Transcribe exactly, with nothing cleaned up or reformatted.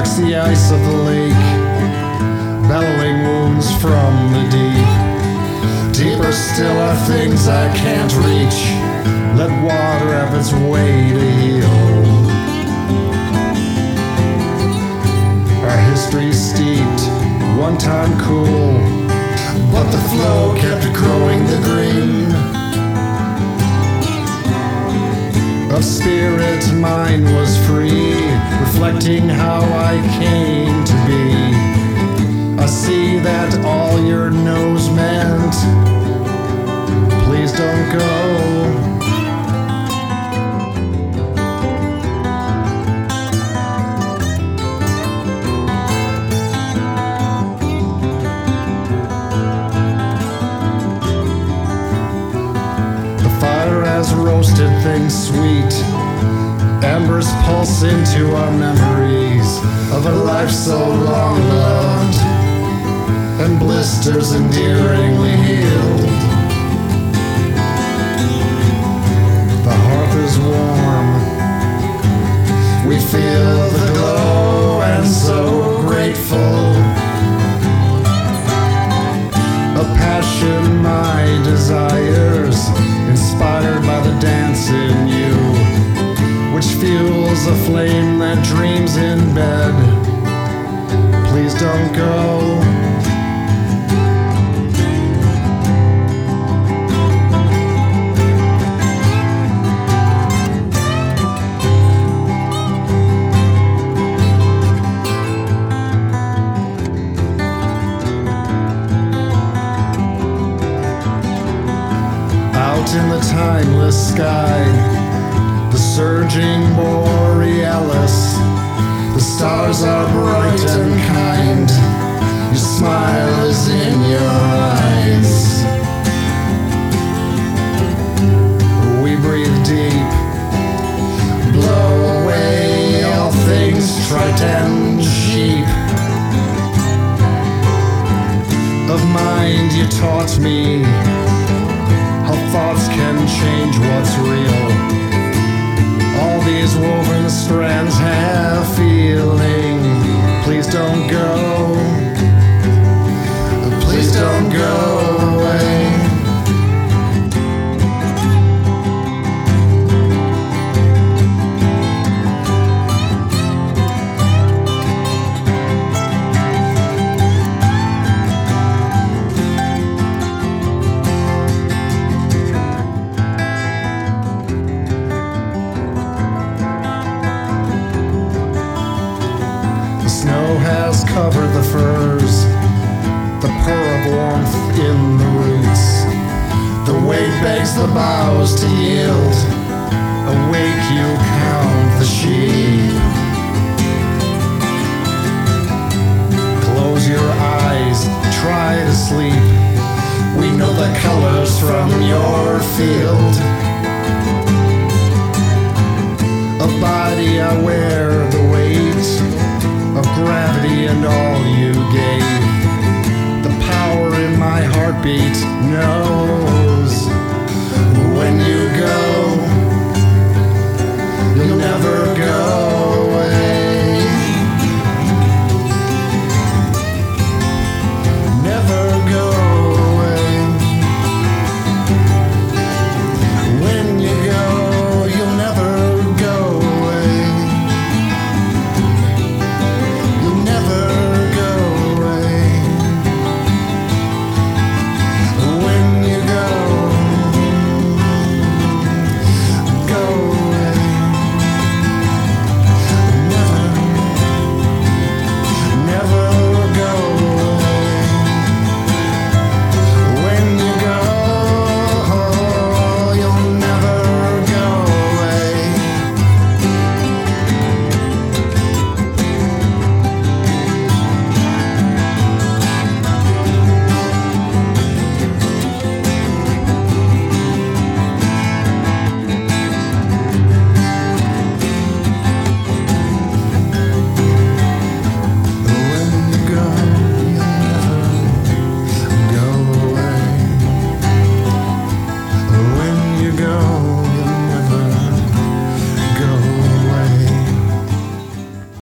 cracks the ice of the lake, bellowing wounds from the deep. Deeper still are things I can't reach. Let water have its way to heal. Our history steeped, one time cool, but the flow kept growing the green. Of spirit, mine was free, reflecting how I came to be. I see that all your nose meant, please don't go. Has roasted things sweet. Embers pulse into our memories of a life so long loved, and blisters endearingly healed. The hearth is warm, we feel the glow and so grateful. A passion my desires, inspired by the dance in you, which fuels a flame that dreams in bed. Please don't go. In the timeless sky, the surging borealis, the stars are bright and kind, your smile is in your eyes. We breathe deep, blow away all things trite and cheap. Of mind you taught me how thoughts can change what's real. All these woven strands have feeling. Please don't go. Please don't go away. Snow has covered the firs, the purr of warmth in the roots. The weight begs the boughs to yield. Awake, you count the sheep. Close your eyes, try to sleep. We know the colors from your field. A body I wear